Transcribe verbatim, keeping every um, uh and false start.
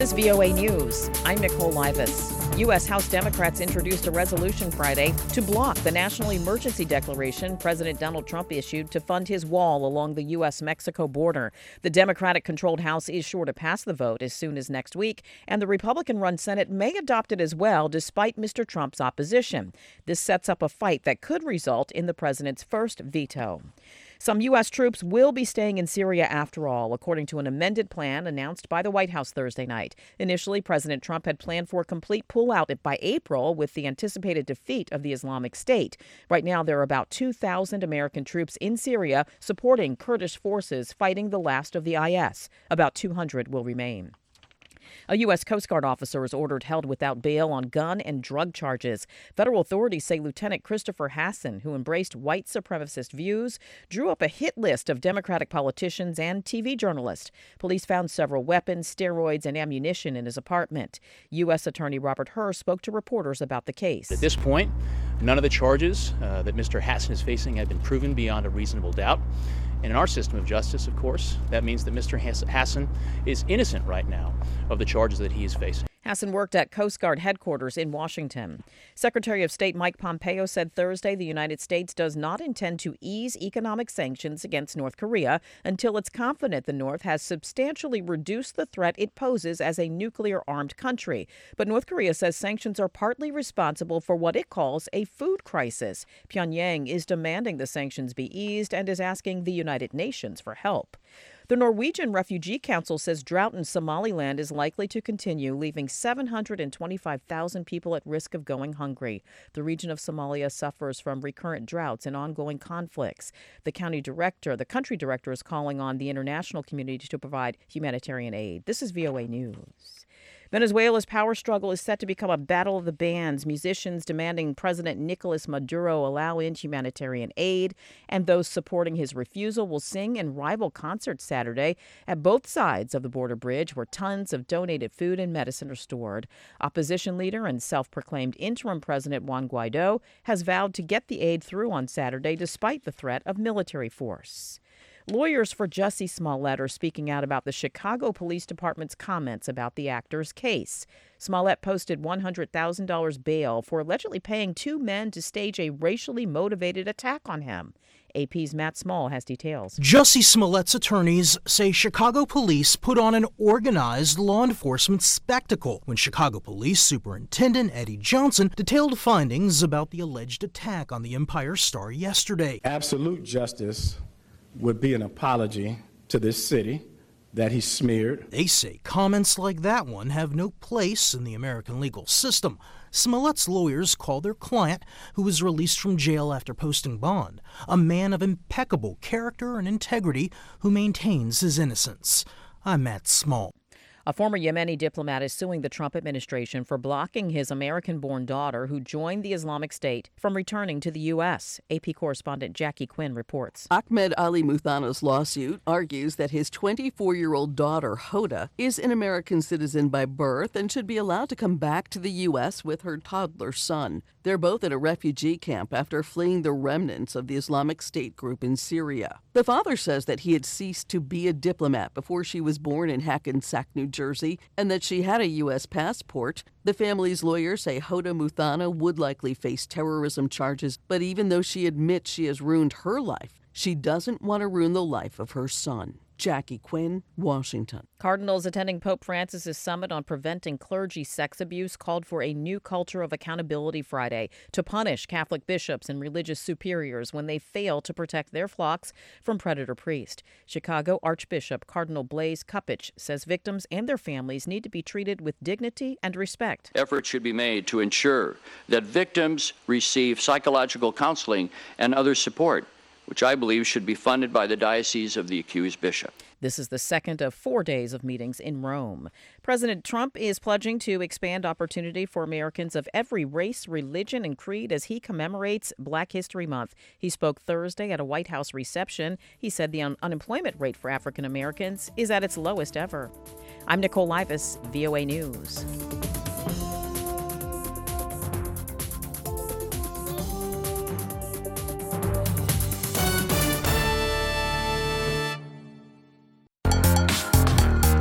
This is V O A News. I'm Nicole Livas. U S. House Democrats introduced a resolution Friday to block the national emergency declaration President Donald Trump issued to fund his wall along the U S Mexico border. The Democratic-controlled House is sure to pass the vote as soon as next week, and the Republican-run Senate may adopt it as well, despite Mister Trump's opposition. This sets up a fight that could result in the president's first veto. Some U S troops will be staying in Syria after all, according to an amended plan announced by the White House Thursday night. Initially, President Trump had planned for a complete pullout by April with the anticipated defeat of the Islamic State. Right now, there are about two thousand American troops in Syria supporting Kurdish forces fighting the last of the I S. About two hundred will remain. A U S. Coast Guard officer is ordered held without bail on gun and drug charges. Federal authorities say Lieutenant Christopher Hasson, who embraced white supremacist views, drew up a hit list of Democratic politicians and T V journalists. Police found several weapons, steroids, and ammunition in his apartment. U S. Attorney Robert Hur spoke to reporters about the case. At this point, none of the charges uh, that Mister Hasson is facing have been proven beyond a reasonable doubt. And in our system of justice, of course, that means that Mister Hasson is innocent right now of the charges that he is facing. Hasson worked at Coast Guard headquarters in Washington. Secretary of State Mike Pompeo said Thursday the United States does not intend to ease economic sanctions against North Korea until it's confident the North has substantially reduced the threat it poses as a nuclear-armed country. But North Korea says sanctions are partly responsible for what it calls a food crisis. Pyongyang is demanding the sanctions be eased and is asking the United Nations for help. The Norwegian Refugee Council says drought in Somaliland is likely to continue, leaving seven hundred twenty-five thousand people at risk of going hungry. The region of Somalia suffers from recurrent droughts and ongoing conflicts. The county director, the country director, is calling on the international community to provide humanitarian aid. This is V O A News. Venezuela's power struggle is set to become a battle of the bands, musicians demanding President Nicolas Maduro allow in humanitarian aid, and those supporting his refusal will sing in rival concerts Saturday at both sides of the border bridge where tons of donated food and medicine are stored. Opposition leader and self-proclaimed interim President Juan Guaido has vowed to get the aid through on Saturday despite the threat of military force. Lawyers for Jussie Smollett are speaking out about the Chicago Police Department's comments about the actor's case. Smollett posted one hundred thousand dollars bail for allegedly paying two men to stage a racially motivated attack on him. A P's Matt Small has details. Jussie Smollett's attorneys say Chicago police put on an organized law enforcement spectacle when Chicago Police Superintendent Eddie Johnson detailed findings about the alleged attack on the Empire Star yesterday. Absolute justice would be an apology to this city that he smeared. They say comments like that one have no place in the American legal system. Smollett's lawyers call their client, who was released from jail after posting bond, a man of impeccable character and integrity who maintains his innocence. I'm Matt Small. A former Yemeni diplomat is suing the Trump administration for blocking his American-born daughter, who joined the Islamic State, from returning to the U S. A P correspondent Jackie Quinn reports. Ahmed Ali Muthana's lawsuit argues that his twenty-four-year-old daughter, Hoda, is an American citizen by birth and should be allowed to come back to the U S with her toddler son. They're both at a refugee camp after fleeing the remnants of the Islamic State group in Syria. The father says that he had ceased to be a diplomat before she was born in Hackensack, New Jersey, and that she had a U S passport. The family's lawyers say Hoda Muthana would likely face terrorism charges, but even though she admits she has ruined her life, she doesn't want to ruin the life of her son. Jackie Quinn, Washington. Cardinals attending Pope Francis's summit on preventing clergy sex abuse called for a new culture of accountability Friday to punish Catholic bishops and religious superiors when they fail to protect their flocks from predator priests. Chicago Archbishop Cardinal Blaise Cupich says victims and their families need to be treated with dignity and respect. Efforts should be made to ensure that victims receive psychological counseling and other support, which I believe should be funded by the diocese of the accused bishop. This is the second of four days of meetings in Rome. President Trump is pledging to expand opportunity for Americans of every race, religion, and creed as he commemorates Black History Month. He spoke Thursday at a White House reception. He said the un- unemployment rate for African Americans is at its lowest ever. I'm Nicole Livas, V O A News.